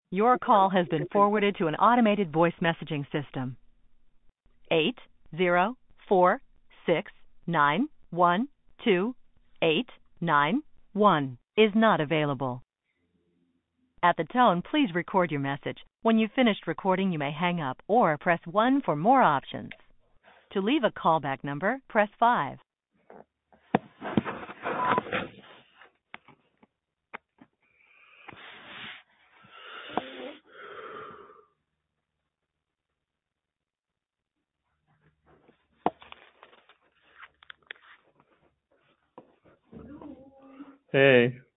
Your call has been forwarded to an automated voice messaging system. 80469128891 is not available. At the tone, please record your message. When you've finished recording, you may hang up or press 1 for more options. To leave a callback number, press 5. Hey.